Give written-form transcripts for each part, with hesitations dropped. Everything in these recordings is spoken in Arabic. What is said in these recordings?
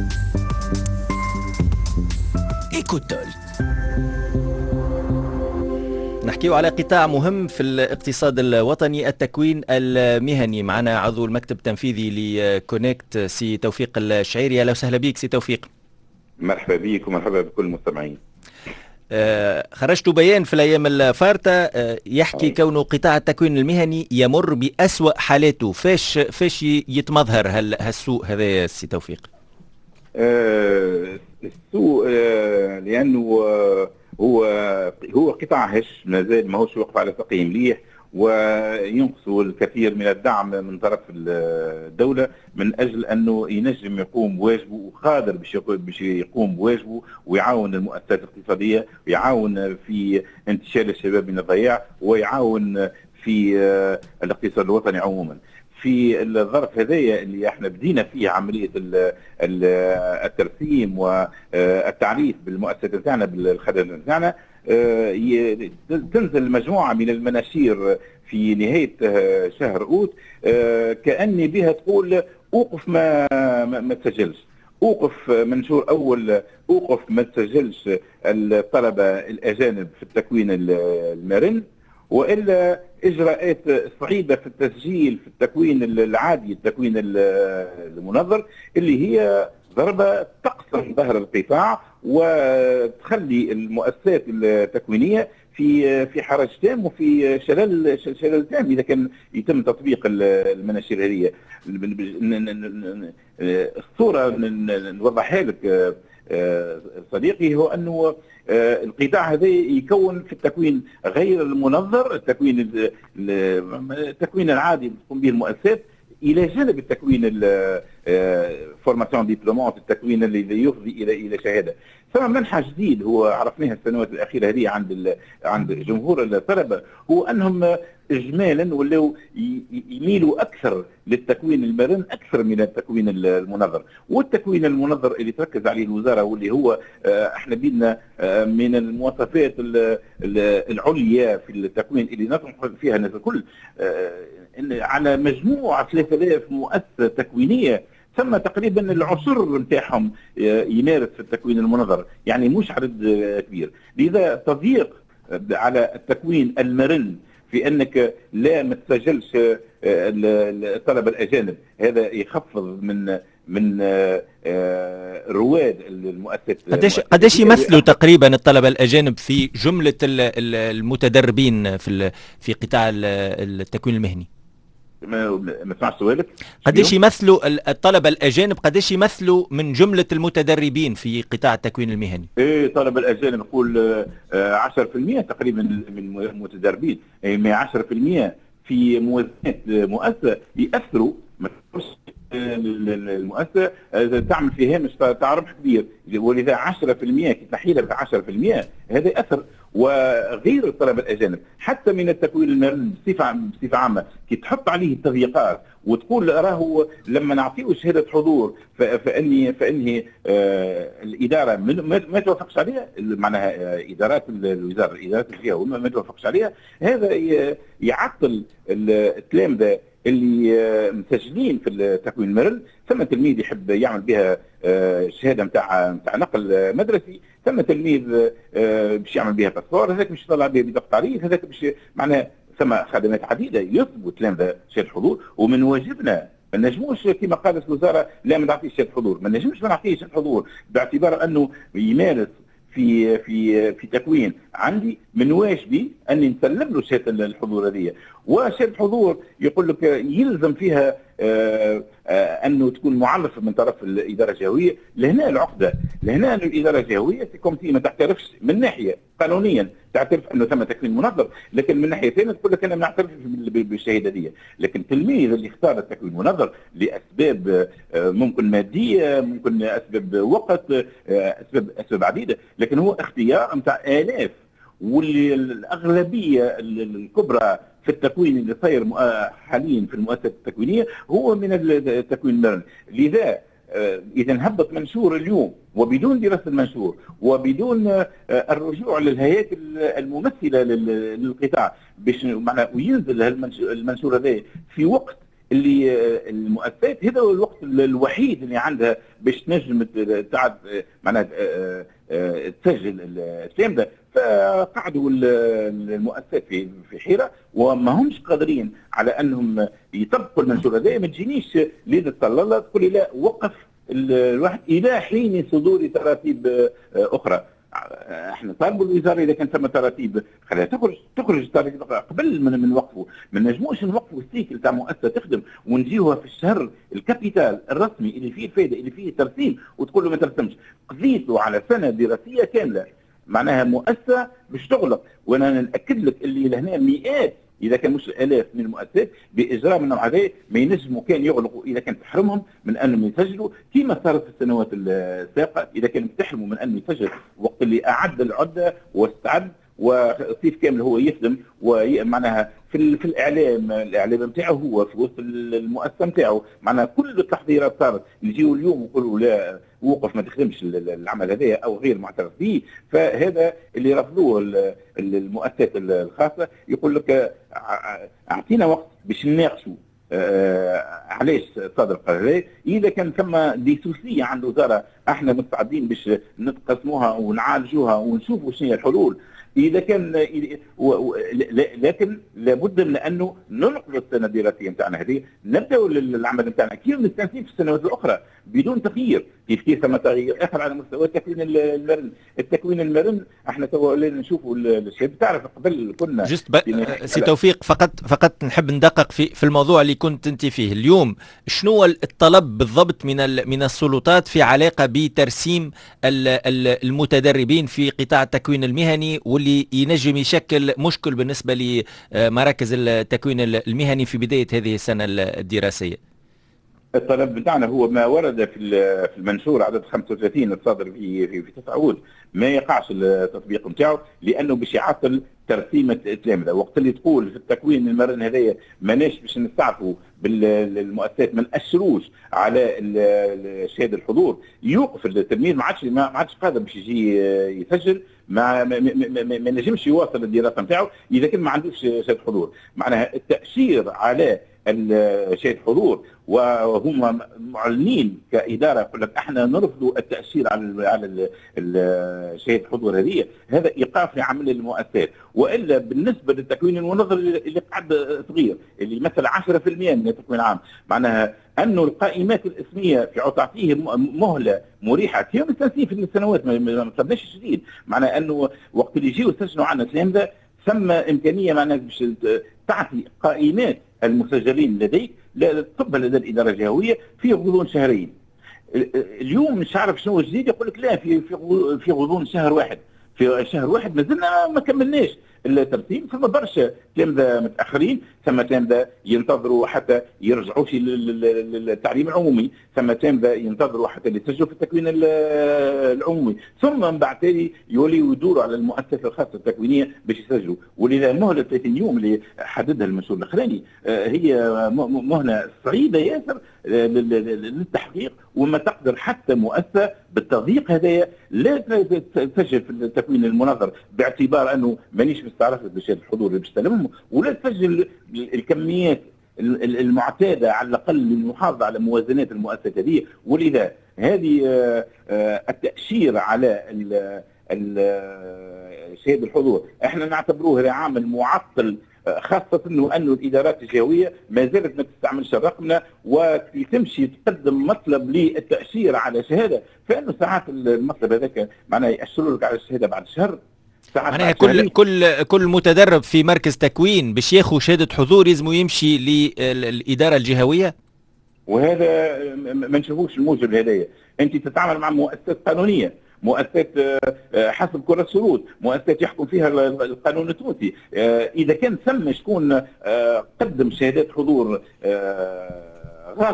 إيكوتول نحكيه على قطاع مهم في الاقتصاد الوطني، التكوين المهني. معنا عضو المكتب التنفيذي لكونكت سي توفيق الشعيري. اهلا وسهلا بك سي توفيق. مرحبا بك ومرحبا بكل المستمعين. خرجتوا بيان في الايام الفارطه يحكي كونه قطاع التكوين المهني يمر بأسوأ حالاته. فاش يتمظهر هالسوء هذا سي توفيق؟ السوء لانه هو قطاع هش مازال ماهوش واقف على ساقيه مليح، وينقصه الكثير من الدعم من طرف الدولة من أجل أنه ينجم يقوم بواجبه وقادر باش يقوم بواجبه ويعاون المؤسسات الاقتصادية، ويعاون في انتشال الشباب من الضياع، ويعاون في الاقتصاد الوطني عموما. في الظرف هذايا اللي احنا بدينا فيه عمليه الترسيم والتعريف بالمؤسسات نتاعنا بالخدمات نتاعنا، تنزل مجموعه من المناشير في نهايه شهر اوت كأني بها تقول اوقف ما تسجلش، اوقف منشور اول، اوقف ما تسجلش الطلبه الاجانب في التكوين المرن، والا اجراءات صعيبه في التسجيل في التكوين العادي، التكوين المنظر، اللي هي ضربه تقسم ظهر القطاع وتخلي المؤسسات التكوينيه في حرج تام وفي شلل تام اذا كان يتم تطبيق المناشير هذه. الصوره نوضحها لك صديقي، هو انه القطاع هذا يكون في التكوين غير المنظر، التكوين العادي اللي تقوم به المؤسسات، الى جانب التكوين فورماسيون ديبلومات، التكوين اللي يفضي الى شهاده. ثم منحى جديد هو عرفناه السنوات الاخيره هذه عند جمهور الطلبه، هو انهم اجمالا ولاو يميلوا اكثر للتكوين المرن اكثر من التكوين المنظر. والتكوين المنظر اللي تركز عليه الوزاره واللي هو احنا بدنا من المواصفات العليا في التكوين اللي نطمح فيها الناس الكل، على مجموعه 3000 مؤسسه تكوينيه ثم تقريبا العشر نتاعهم يمارس في التكوين المنظر، يعني مش عدد كبير. لذا تضييق على التكوين المرن في انك لا ما تسجلش الطلبه الاجانب، هذا يخفض من رواد المؤسسات. قداش يمثلوا تقريبا الطلبه الاجانب في جمله المتدربين في قطاع التكوين المهني؟ ما سمعت سؤالك. قداش يمثلوا الطلبه الاجانب، قداش يمثلوا من جمله المتدربين في قطاع التكوين المهني؟ الطلبه الاجانب نقول 10% تقريبا من المتدربين، 10% في موازنات مؤسسه ياثروا. المؤسسه تعمل في هامش تاع ربح كبير، ولذا 10% كي تنحيلها ب 10% هذا ياثر. وغير الطلبه الاجانب حتى من التكوين المرن بصفه عامه، كي تحط عليه التضييقات وتقول راهو لما نعطيه شهاده حضور فاني الاداره ما توافقش عليها، معناها ادارات الوزاره، الادارات الجهه ما توافقش عليها، هذا يعطل التلامذه اللي مسجلين في التكوين المرن. ثم تلميذ يحب يعمل بها شهاده نتاع نقل مدرسي، ثم تلميذ باش يعمل بها باسبور، هذاك باش يطلع بها بطاقه تعريف، هذاك باش معناها ثم خدمات عديده يطلبوا تلامذه شهاده حضور. ومن واجبنا ما نجموش كما قالت الوزاره لا ما نعطيش شهاده حضور، ما نجمش ما نعطيش شهاده حضور باعتبار انه يمارس في تكوين عندي، من واجبي اني نسلم له شهاده الحضور هذه. وشهاده الحضور يقول لك يلزم فيها انه تكون معرفه من طرف الاداره الجهويه. لهنا العقده، لهنا الاداره الجهويه ما تعترفش من ناحيه قانونيا، تعترف انه ثم تكوين منظم، لكن من ناحيه ثانيه تقول لك انا ما نعترفش بالشهاده دي. لكن التلميذ اللي اختار التكوين المنظم لاسباب ممكن ماديه، ممكن اسباب وقت، اسباب عديده، لكن هو اختيار نتاع الاف، واللي الاغلبيه الكبرى في التكوين اللي صاير حاليا في المؤسسات التكوينيه هو من التكوين المرن. لذا اذا هبط منشور اليوم وبدون دراسه المنشور وبدون الرجوع للهيئات الممثله للقطاع باش معناها وينزل المنشور هذا في وقت اللي المؤسسات هذا هو الوقت الوحيد اللي عندها باش تنجم تعد معناها تسجل الكلام ده. فقعدوا المؤسسات في حيره وما همش قادرين على انهم يطبقوا المنشور هذا. ما تجينيش ليد الطلاله تقول لي لا وقف الواحد الى حين صدور تراتيب اخرى. احنا طالبوا الوزاره اذا كان ثم تراتيب خليها تخرج تراتيب قبل من وقفه. ما نجموش نوقفوا السيكل تاع مؤسسه تخدم ونجيوها في الشهر الكابيتال الرسمي اللي فيه الفائده اللي فيه الترسيم وتقول له ما ترسمش. قضيته على سنه دراسيه كامله معناها مؤسسه باش تغلق. وانا ناكد لك اللي لهنا مئات اذا كان مش الاف من المؤسسات باجراء من النوع هذا ما ينجموا كان يغلقوا اذا كان تحرمهم من انهم يسجلوا كما صارت في السنوات السابقه. اذا كانوا تحرموا من انه يسجل وقت اللي اعد العده واستعد وصيف كامل هو يخدم ومعناها في الاعلام نتاعو هو في وسط المؤسسه نتاعو. معناها كل التحضيرات صارت نجيو اليوم ونقولوا لا وقف ما تخدمش العمل هذا او غير معترف به. فهذا اللي رفضوه المؤسسات الخاصه. يقول لك اعطينا وقت باش نناقشوا علاش صادر القرار. اذا كان ثم ديسوسيه عند الوزاره احنا مستعدين باش نتقسموها ونعالجوها ونشوفوا شنو هي الحلول. اذا كان لكن لابد من انه ننقذ السنه الدراسيه نتاعنا هذه نبداو العمل نتاعنا كيف مستانسين في السنوات الاخرى بدون تغيير. كيف ثم تغيير اخر على مستوى التكوين المرن. التكوين المرن احنا تو نشوفوا الشيء. تعرف قبل كنا سي توفيق فقط نحب ندقق في الموضوع اللي كنت انت فيه اليوم. شنو الطلب بالضبط من السلطات في علاقه بترسيم المتدربين في قطاع التكوين المهني واللي ينجم يشكل مشكل بالنسبه لمراكز التكوين المهني في بدايه هذه السنه الدراسيه؟ الطلب بتاعنا هو ما ورد في المنشور عدد 35 الصادر في 9 عود ما يقعش التطبيق نتاعو لانه باش يعطل ترسيم التلامذه. وقت اللي تقول في التكوين المرن هذايا ماناش باش نستعرفوا بالمؤسسات ما ناشروش على شهاده الحضور يوقف التلميذ ما عادش قادر باش يجي يسجل. ما نجمش يواصل الدراسه نتاعو اذا كان ما عندوش شهاده حضور. معناها التاشير على شهاده حضور وهم معلنين كاداره يقول لك احنا نرفضوا التاشير على شهاده الحضور هذه. هذا ايقاف لعمل المؤسسات. والا بالنسبه للتكوين المنظر اللي قاعد صغير اللي مثل 10% من التكوين العام معناها انه القائمات الاسميه في تعطيه مهله مريحه كيف مستانسين في السنوات ما صرناش جديد. معناها انه وقت اللي يجيو يستشنوا عنا التلامذه ثم امكانيه معناها باش تعطي قائمات المسجلين لديك تقبل لدى الاداره الجهويه في غضون شهرين. اليوم مش عارف شنو الجديد يقول لك لا في غضون شهر واحد. في شهر واحد ما زلنا ما كملناش الترتيب. ثم برشا تلامذه متاخرين ثم تلامذه ينتظروا حتى يرجعوا في التعليم العمومي ثم تلامذه ينتظروا حتى يسجلوا في التكوين العمومي ثم من بعد تالي يوليوا يدوروا على المؤسسه الخاصه التكوينيه باش يسجلوا. ولذا مهله 30 يوم اللي حددها المنشور الاخراني هي مهله صعيبه ياسر للتحقيق. وما تقدر حتى مؤسسه بالتضييق هذايا لا تسجل في التكوين المنظر باعتبار انه مانيش مستعرف بشهاده الحضور اللي باش تسلمهم ولا تسجل الكميات المعتاده على الاقل للمحافظه على موازنات المؤسسه هذه. ولذا هذه التاشير على شهاده الحضور احنا نعتبروه عامل معطل خاصة أنه الإدارات الجهوية ما زالت ما تستعملش الرقمنة وتمشي تقدم مطلب للتأشير على شهادة. فإنه ساعات المطلب هذاك معناه يأشروا لك على الشهادة بعد شهر. معناها كل متدرب في مركز تكوين باش ياخذ شهادة حضور لازم يمشي للإدارة الجهوية. وهذا ما نشوفوش الموجب هذايا. أنت تتعامل مع مؤسسات قانونية مؤسسات حسب كل الشروط مؤسسات يحكم فيها القانون التونسي. اذا كان ثم شكون قدم شهادات حضور غلطه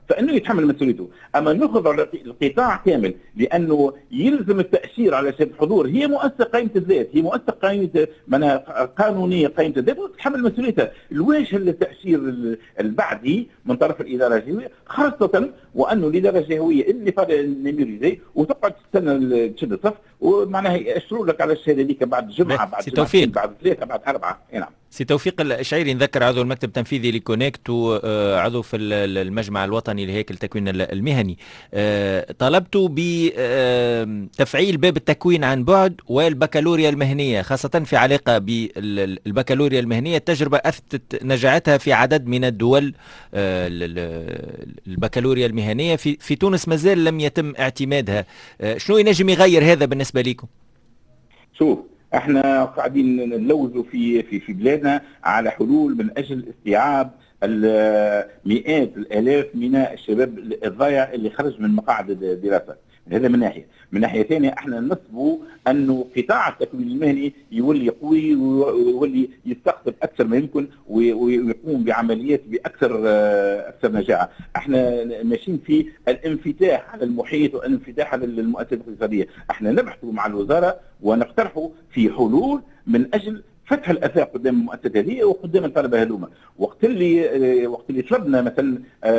فانه يتحمل مسؤوليته. اما ناخذ على القطاع كامل لانه يلزم التاشير على شهاده الحضور، هي مؤسسه قائمه الذات، هي مؤسسه قائمه معناها قانونيه قائمه الذات وتتحمل مسؤوليتها. الواجهه التاشير البعدي من طرف الاداره الجهويه، خاصه وانه الاداره الجهويه اللي فاضل الميموريزي وتقعد تستنى تشد الصف ومعناها ياشروا لك على الشهاده هذيك بعد جمعه، بعد جمعتين، بعد ثلاثه، بعد اربعه. نعم. سي توفيق الشعيري، نذكر عضو المكتب التنفيذي لكونكت وعضو في المجمع الوطني لهيكل التكوين المهني، طلبت بتفعيل باب التكوين عن بعد والبكالوريا المهنية، خاصة في علاقة بالبكالوريا المهنية. التجربة أثبتت نجاعتها في عدد من الدول. البكالوريا المهنية في تونس مازال لم يتم اعتمادها. شنو ينجم يغير هذا بالنسبة لكم؟ شوف، احنا قاعدين نلوزوا في بلادنا على حلول من اجل استيعاب مئات الالاف من الشباب الضايع اللي خرج من مقاعد الدراسه. هذا من ناحيه. من ناحيه ثانيه احنا نصبوا انه قطاع التكوين المهني يولي قوي ويولي يستقطب اكثر ما يمكن ويقوم بعمليات باكثر نجاعه. احنا ماشيين في الانفتاح على المحيط والانفتاح على المؤسسات الاقتصاديه. احنا نبحثوا مع الوزاره ونقترحوا في حلول من اجل فتح الافاق قدام المؤسسات هذه وقدام الطلبه هذوما. وقت اللي طلبنا مثلا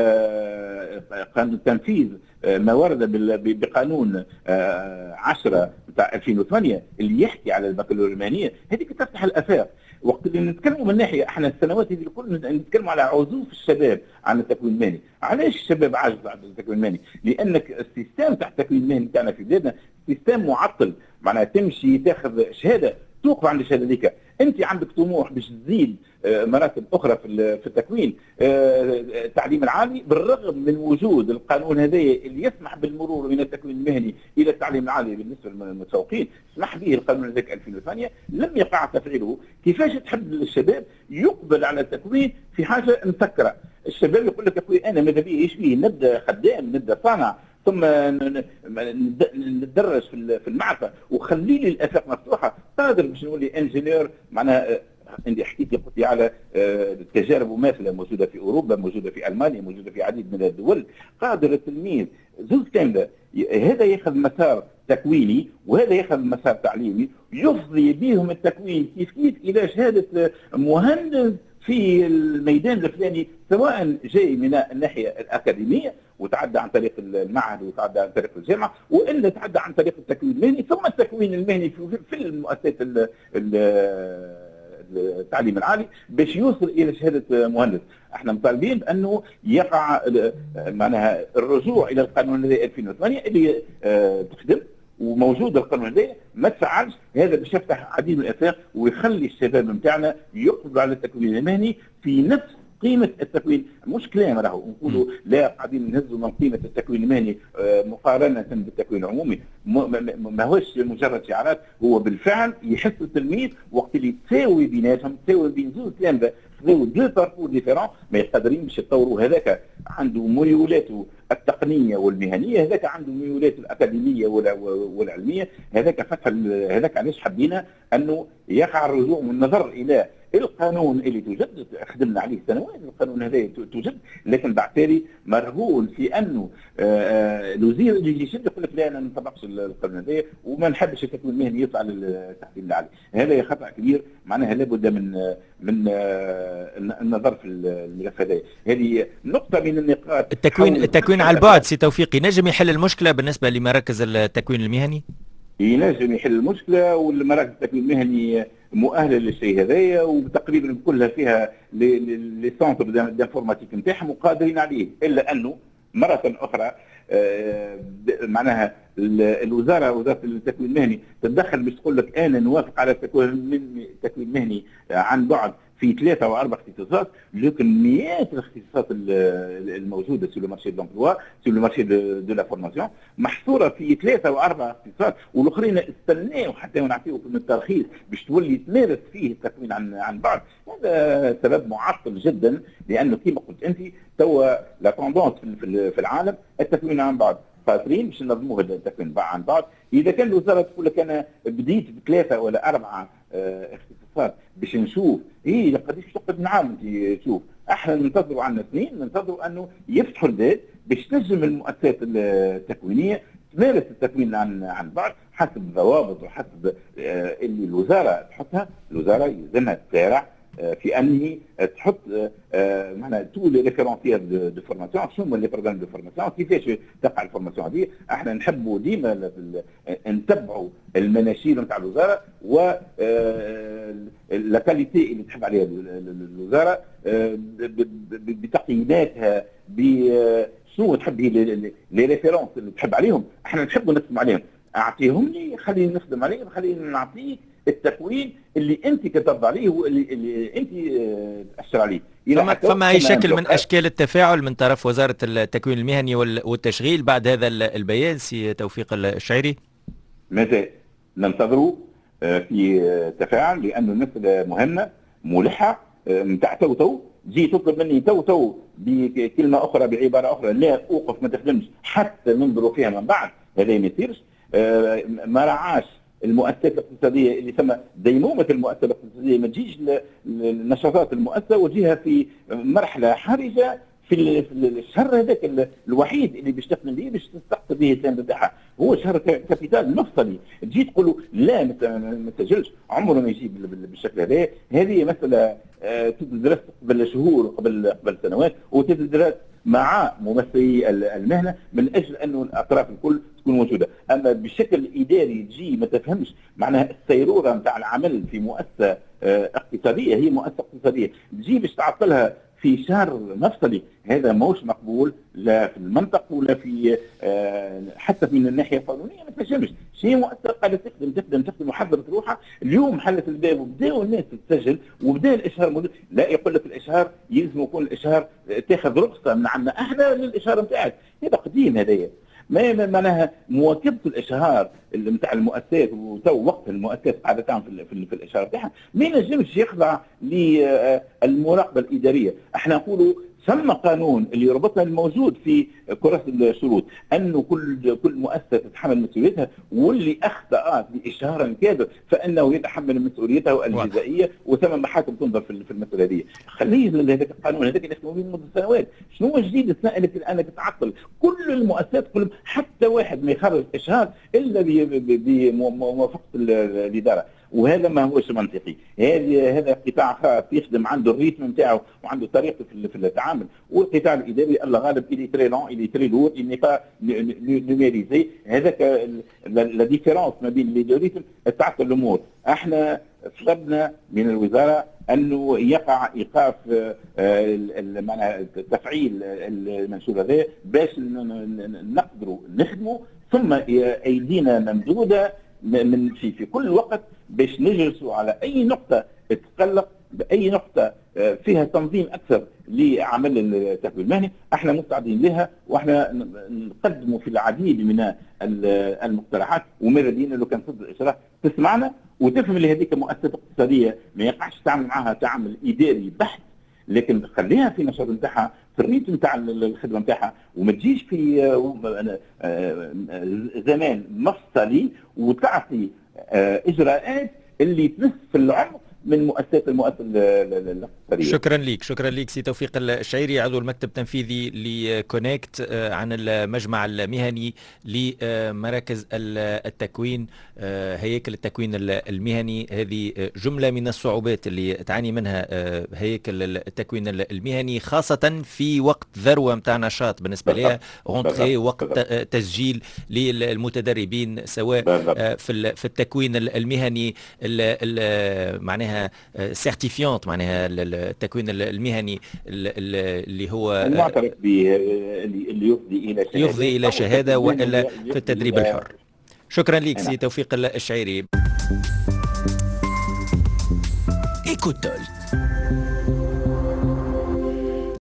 قانون تنفيذ ما ورد بقانون 10 بتاع 2008 اللي يحكي على البكالوريا المهنيه، هذيك تفتح الافاق. وقت اللي نتكلموا من ناحيه احنا السنوات هذه الكل نتكلموا على عزوف الشباب عن التكوين المهني. علاش الشباب عاجز عن التكوين المهني؟ لانك السيستم تاع التكوين المهني تاعنا في بلادنا سيستم معطل. معناها تمشي تاخذ شهاده توقف عند الشهاده هذيك. انت عندك طموح باش تزيد مراتب اخرى في التكوين التعليم العالي، بالرغم من وجود القانون هذايا اللي يسمح بالمرور من التكوين المهني الى التعليم العالي بالنسبه للمتفوقين، سمح به القانون هذاك 2008، لم يقع تفعيله. كيفاش تحب الشباب يقبل على التكوين في حاجه مسكره؟ الشباب يقول لك يا اخوي انا ماذا بيا ايش فيه، نبدا خدام، نبدا صانع، ثم ندرس في المعرفه وخلي لي الافاق مفتوحه. قادر باش نولي انجينير. معناها عندي حكيت قلت على تجارب مماثله موجوده في اوروبا، موجوده في المانيا، موجوده في عديد من الدول. قادر التلميذ زوج كامله، هذا ياخذ مسار تكويني وهذا ياخذ مسار تعليمي، يفضي بهم التكوين كيف الى شهاده مهندس في الميدان الفلاني، سواء جاي من الناحيه الاكاديميه وتعدى عن طريق المعهد وتعدى عن طريق الجامعه، والا تعدى عن طريق التكوين المهني، ثم التكوين المهني في المؤسسات التعليم العالي باش يوصل الى شهاده مهندس. احنا مطالبين بانه يقع معناها الرجوع الى القانون الذي 2008 اللي تخدم وموجود القانون هذا ما تفعلش. هذا باش يفتح عديد من الافاق ويخلي الشباب نتاعنا يقبلوا على التكوين المهني في نفس قيمه التكوين. مش كلام راهو نقولوا لا قاعدين نهزوا من قيمه التكوين المهني مقارنه بالتكوين العمومي، ما هوش مجرد شعارات، هو بالفعل يحس التلميذ وقت اللي تساوي بيناتهم، تساوي بين زوج تلامذه خذوا دو باركور ديفيرون ما قادرين باش يتطوروا. هذاك عنده ميولاته التقنيه والمهنيه، هذاك عنده ميولاته الاكاديميه والعلميه. هذاك فتح هذاك علاش حبينا انه يقع الرجوع والنظر الى القانون اللي توجد، خدمنا عليه سنوات القانون هذا توجد، لكن بعد تالي مرهون في انه الوزير اللي يشد يقول لك لا انا ما نطبقش القانون هذا وما نحبش التكوين المهني يطلع للتعليم العالي. هذا خطا كبير. معناها لابد من النظر في الملف هذا. هذه نقطه من النقاط. التكوين على البعد سي توفيق ينجم يحل المشكله بالنسبه لمراكز التكوين المهني؟ ينجم يحل المشكله، والمراكز التكوين المهني مؤهله للشيء هذايا وتقريبا كلها فيها لي سونتر دانفورماتيك نتاعهم وقادرين عليه. الا انه مره اخرى معناها وزاره التكوين المهني تتدخل باش تقول لك انا نوافق على التكوين المهني عن بعد في 3 أو 4 اختصاصات، لكن مئات الاختصاصات الموجوده سو لو مارشي دو لومبلوا سو لو مارشي دو لا فورماسيون محصوره في 3 أو 4 اختصاصات، والاخرين استناو حتى نعطيوكم من الترخيص باش تولي تمارس فيه التكوين عن بعد. هذا سبب معطل جدا، لانه كما قلت انت توا لا توندونس في العالم التكوين عن بعد. قادرين باش ننظموه التكوين عن بعد. اذا كان الوزاره تقول لك انا بديت ب3 ولا 4 اختصاصات الاقتصاد باش نشوف هي قديش تقعد عام. تشوف احنا ننتظروا عنا سنين، ننتظروا انه يفتحوا الباب باش تنجم المؤسسات التكوينيه تمارس التكوين عن بعد حسب الضوابط وحسب اللي الوزاره تحطها. الوزاره يلزمها تسارع في انه تحط معناها تو لي ريفيرونسيير دو فورماسيون. شنو هما لي بروغرام دو فورماسيون، كيفاش تقع الفورماسيون هذه. احنا نحبوا ديما نتبعوا المناشير نتاع الوزاره و لا كاليتي اللي تحب عليها الوزاره بتقييماتها، شنو تحب هي لي ريفيرونس اللي تحب عليهم. احنا نحبوا نخدم عليهم، اعطيهم لي خليني نخدم عليهم، خليني نعطيك التكوين اللي انت كتبت عليه واللي انت تأشر عليه. فما اي شكل من اشكال التفاعل من طرف وزاره التكوين المهني والتشغيل بعد هذا البيان سي توفيق الشعيري؟ مازال ننتظروا في تفاعل، لانه المساله مهمه ملحه نتاع تو تجي تطلب مني تو بكلمه اخرى بعباره اخرى لا اوقف ما تخدمش حتى ننظروا فيها من بعد. هذا ما يصيرش. ما رعاش المؤسسات الاقتصاديه اللي ثم ديمومه المؤسسه الاقتصاديه، ما تجيش النشاطات المؤسسه وجهها في مرحله حرجه في الشهر هذاك الوحيد اللي باش تخدم به باش تستقطب به السند تاعها، هو شهر كابيتال مفصلي. تجي تقولوا لا ما تسجلش، عمره ما يجي بالشكل هذا. هذه مساله تدرس قبل شهور قبل سنوات، وتدرس مع ممثلي المهنه من اجل انه الاطراف الكل تكون موجوده. اما بشكل اداري تجي ما تفهمش معناها السيروره نتاع العمل في مؤسسه اقتصاديه، هي مؤسسه اقتصاديه تجي باش تعطلها في شهر مفصلي، هذا موش مقبول لا في المنطق ولا في حتى من الناحيه القانونيه. ما تنجمش شيء مؤسسه قاعده تخدم وحضرت روحها اليوم حلت الباب وبداوا الناس تسجل وبدا الاشهار موجود. لا يقول لك الاشهار يلزم يكون الاشهار تاخذ رخصه من عندنا احنا للاشهار نتاعك، هذا قديم هذايا. ما معناها مواكبه الاشهار نتاع المؤسسات، وتو وقت المؤسسات قاعده تعمل في الاشهار تاعها ما ينجمش يخضع للمراقبه الاداريه. احنا نقولوا ثم قانون اللي يربطنا الموجود في كراسة الشروط انه كل مؤسسه تتحمل مسؤوليتها، واللي اخطا باشهار كاذب فانه يتحمل مسؤوليته الجزائيه، وثم محاكم تنظر في المساله هذه. خليه هذاك القانون هذاك اللي خدموا به منذ سنوات. شنو جديد السنه انك تعطل كل المؤسسات كلهم، حتى واحد ما يخرج اشهار الا بموافقه الاداره، وهذا ما هوش منطقي. هذا قطاع خاص يخدم عنده الريتم نتاعو وعنده طريقته في التعامل، والقطاع الاداري الله غالب اللي تري لون اللي تري لور اللي با نوميريزي. هذاك لا ديفيرونس ما بين لي دو ريتم تعطل الامور. احنا طلبنا من الوزاره انه يقع ايقاف معناها تفعيل المنشور هذا باش نقدروا نخدموا، ثم ايدينا ممدوده في كل وقت باش نجلسوا على اي نقطه تتقلق، باي نقطه فيها تنظيم اكثر لعمل التكوين المهني. احنا مستعدين لها، واحنا نقدموا في العديد من المقترحات، ومردين لو كان صدق الاشراف تسمعنا وتفهم اللي هذيك مؤسسه اقتصاديه ما يقعش تعمل معها تعامل اداري بحت، لكن خليها في النشاط نتاعها في الريت نتاع الخدمه نتاعها، وما تجيش في زمان مفصلي وتعطي اجراءات اللي تمس في العمق من مؤسسات الاقتصاديه. شكرا لك سي توفيق الشعيري، عضو المكتب التنفيذي لكونكت عن المجمع المهني لمراكز التكوين، هياكل التكوين المهني. هذه جملة من الصعوبات اللي تعاني منها هياكل التكوين المهني، خاصة في وقت ذروة متاع نشاط بالنسبة لها، غونتخي وقت تسجيل للمتدربين سواء في التكوين المهني معناها سيرتيفيونت، معناها التكوين المهني اللي هو المعترف به اللي يفضي إلى شهادة وإلا في التدريب الحر. شكرا لك سي توفيق الشعيري. إيكوتول